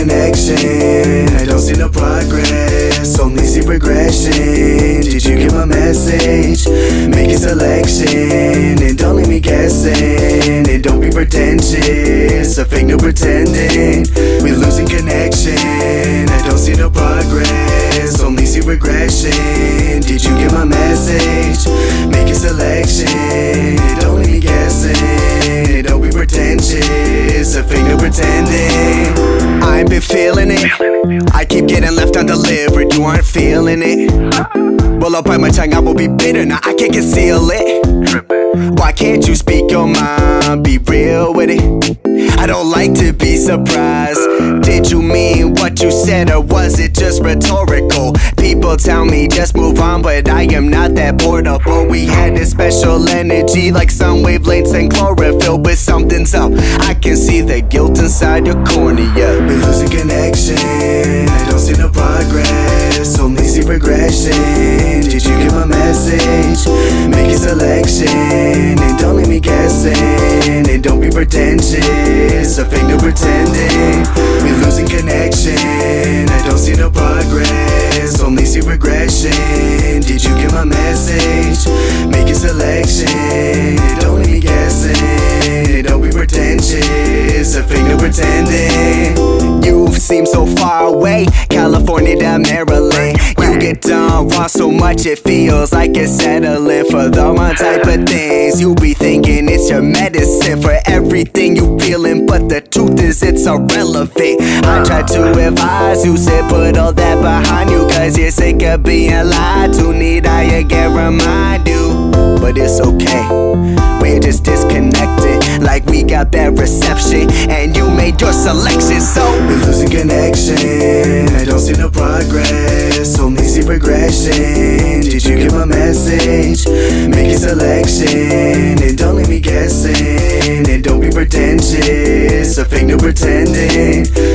connection, I don't see no progress, only see regression. Did you get my message? Make a selection and don't leave me guessing. And don't be pretentious, a fake no pretending. We losing connection, I don't see no progress, only see regression. Did you get my message? Make a selection and don't leave me guessing. And don't be pretentious, a fake no pretending. I ain't been feeling it, I keep getting left undelivered, you aren't feeling it. Well, I'll bite my tongue, I will be bitter, now I can't conceal it. Why can't you speak your mind, be real with it? I don't like to be surprised. Did you mean what you said, or was it just rhetorical? People tell me just move on, but I am not that portable. We had this special energy like some wavelengths and chlorophyll, but something's up, I can see the guilt inside your cornea. We're losing connection, I don't see no progress, only see regression. Did you get my message? Make a selection and don't leave me guessing. And don't be pretentious, a fake no pretending. We're losing connection, I don't see no progress, only see regression. Did you get my message? Make a selection and don't leave me guessing. And don't be pretentious, a fake no pretending. You seem so far away, California to Maryland. You get done wrong so much it feels like it's settling for the wrong type of things. You be thinking it's your medicine for everything you feeling, but the truth is it's irrelevant. I tried to advise you, said put all that behind you, cause you're sick of being lied to. Need I again remind you? But it's okay, we're just disconnected, like we got bad reception and you made your selection. So we're losing connection, I don't see no progress, only see regression. Did you get my message? Make a selection and don't leave me guessing. And don't be pretentious, a fake no pretending.